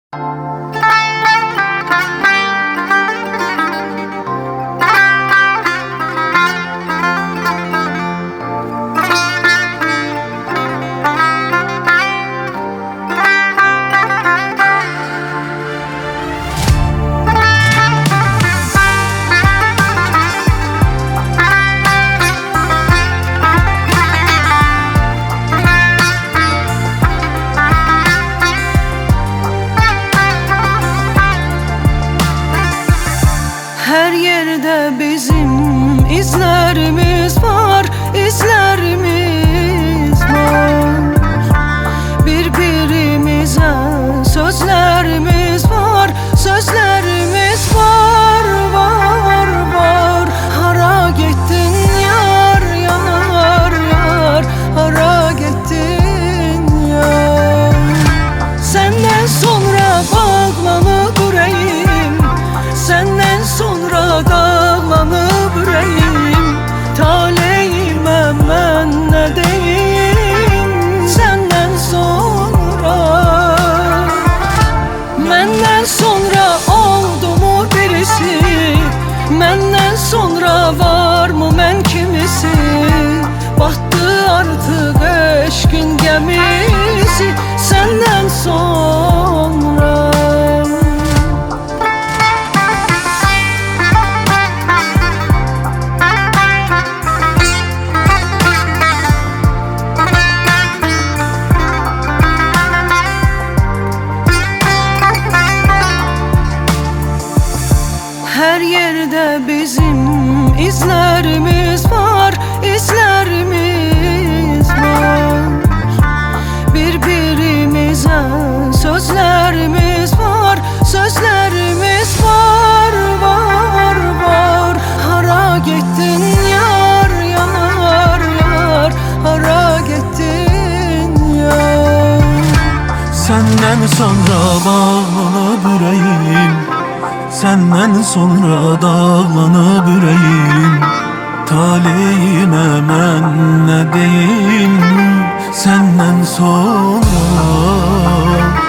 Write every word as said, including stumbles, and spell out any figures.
Her yerde bizim izlerimiz var, izlerimiz var. Birbirimize sözlerimiz var, sözlerimiz var, var, var. Hara gittin yar, yar, yar, hara gittin yar. Senden sonra bağlanıp yüreğim, senden sonra dağlanıp yüreğim. Taleyime ben ne deyim senden sonra. Menden sonra oldu mu birisi, menden sonra var mı men kimisi? Battı artık aşkın gemisi senden sonra. Her yerde bizim izlerimiz var, izlerimiz var. Birbirimize sözlerimiz var, sözlerimiz var, var, var. Hara gittin yar, yar, yar, hara gittin yar. Senden sonra bağlanıp yüreğim, senden sonra dağlanıp yüreğim. Talihime ben ne diyeyim senden sonra.